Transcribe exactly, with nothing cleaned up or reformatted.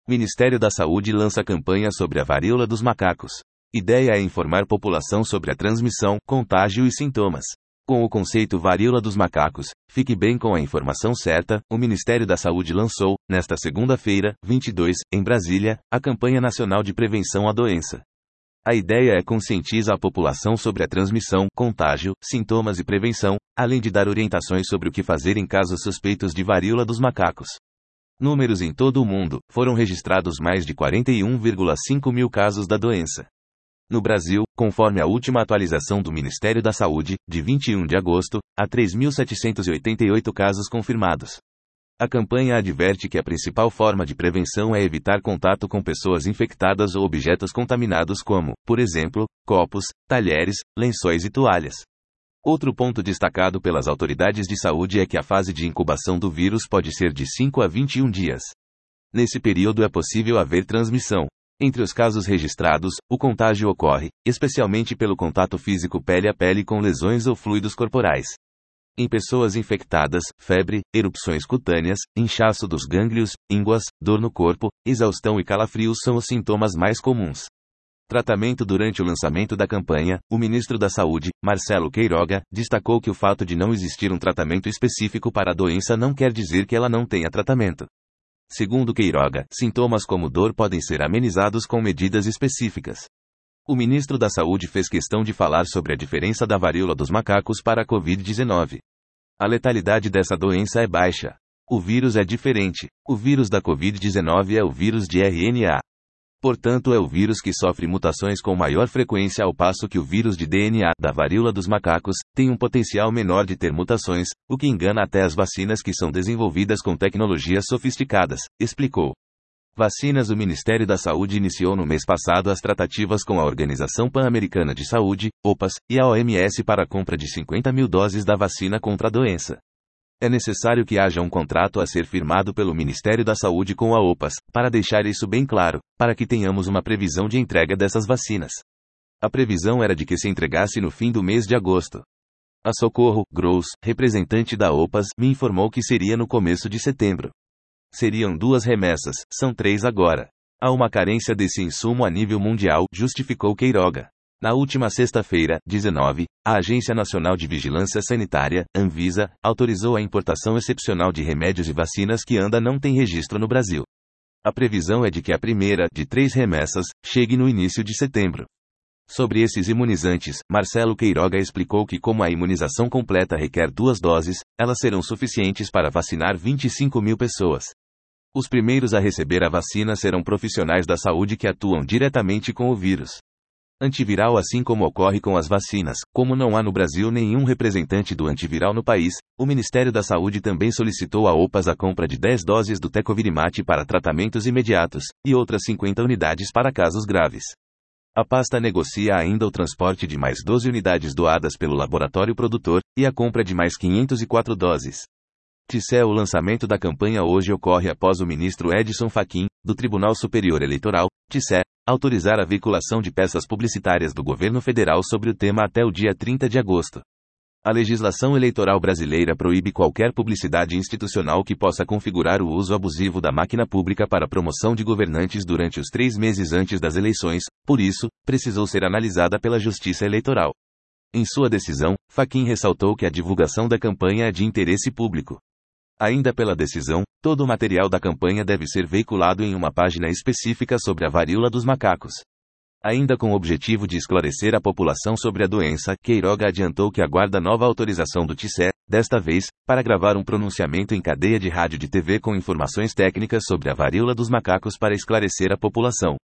Ministério da Saúde lança campanha sobre a varíola dos macacos. Ideia é informar população sobre a transmissão, contágio e sintomas. Com o conceito varíola dos macacos, fique bem com a informação certa, o Ministério da Saúde lançou, nesta segunda-feira, vinte e dois, em Brasília, a campanha nacional de prevenção à doença. A ideia é conscientizar a população sobre a transmissão, contágio, sintomas e prevenção, além de dar orientações sobre o que fazer em casos suspeitos de varíola dos macacos. Números em todo o mundo, foram registrados mais de quarenta e um vírgula cinco mil casos da doença. No Brasil, conforme a última atualização do Ministério da Saúde, de vinte e um de agosto, há três mil setecentos e oitenta e oito casos confirmados. A campanha adverte que a principal forma de prevenção é evitar contato com pessoas infectadas ou objetos contaminados como, por exemplo, copos, talheres, lençóis e toalhas. Outro ponto destacado pelas autoridades de saúde é que a fase de incubação do vírus pode ser de cinco a vinte e um dias. Nesse período é possível haver transmissão. Entre os casos registrados, o contágio ocorre, especialmente pelo contato físico pele a pele com lesões ou fluidos corporais. Em pessoas infectadas, febre, erupções cutâneas, inchaço dos gânglios, ínguas, dor no corpo, exaustão e calafrios são os sintomas mais comuns. Tratamento. Durante o lançamento da campanha, o ministro da Saúde, Marcelo Queiroga, destacou que o fato de não existir um tratamento específico para a doença não quer dizer que ela não tenha tratamento. Segundo Queiroga, sintomas como dor podem ser amenizados com medidas específicas. O ministro da Saúde fez questão de falar sobre a diferença da varíola dos macacos para a covid dezenove. A letalidade dessa doença é baixa. O vírus é diferente. O vírus da covid dezenove é o vírus de R N A. Portanto, é o vírus que sofre mutações com maior frequência, ao passo que o vírus de D N A, da varíola dos macacos, tem um potencial menor de ter mutações, o que engana até as vacinas que são desenvolvidas com tecnologias sofisticadas, explicou. Vacinas. O Ministério da Saúde iniciou no mês passado as tratativas com a Organização Pan-Americana de Saúde, OPAS, e a O M S para a compra de cinquenta mil doses da vacina contra a doença. É necessário que haja um contrato a ser firmado pelo Ministério da Saúde com a OPAS, para deixar isso bem claro, para que tenhamos uma previsão de entrega dessas vacinas. A previsão era de que se entregasse no fim do mês de agosto. A Socorro Gross, representante da OPAS, me informou que seria no começo de setembro. Seriam duas remessas, são três agora. Há uma carência desse insumo a nível mundial, justificou Queiroga. Na última sexta-feira, dezenove, a Agência Nacional de Vigilância Sanitária, Anvisa, autorizou a importação excepcional de remédios e vacinas que ainda não tem registro no Brasil. A previsão é de que a primeira, de três remessas, chegue no início de setembro. Sobre esses imunizantes, Marcelo Queiroga explicou que, como a imunização completa requer duas doses, elas serão suficientes para vacinar vinte e cinco mil pessoas. Os primeiros a receber a vacina serão profissionais da saúde que atuam diretamente com o vírus antiviral, assim como ocorre com as vacinas. Como não há no Brasil nenhum representante do antiviral no país, o Ministério da Saúde também solicitou à OPAS a compra de dez doses do Tecovirimat para tratamentos imediatos, e outras cinquenta unidades para casos graves. A pasta negocia ainda o transporte de mais doze unidades doadas pelo laboratório produtor, e a compra de mais quinhentas e quatro doses. Tissé. O lançamento da campanha hoje ocorre após o ministro Edson Fachin, do Tribunal Superior Eleitoral, Tissé, autorizar a veiculação de peças publicitárias do governo federal sobre o tema até o dia trinta de agosto. A legislação eleitoral brasileira proíbe qualquer publicidade institucional que possa configurar o uso abusivo da máquina pública para promoção de governantes durante os três meses antes das eleições, por isso, precisou ser analisada pela Justiça Eleitoral. Em sua decisão, Fachin ressaltou que a divulgação da campanha é de interesse público. Ainda pela decisão, todo o material da campanha deve ser veiculado em uma página específica sobre a varíola dos macacos. Ainda com o objetivo de esclarecer a população sobre a doença, Queiroga adiantou que aguarda nova autorização do Tissé, desta vez, para gravar um pronunciamento em cadeia de rádio e T V com informações técnicas sobre a varíola dos macacos para esclarecer a população.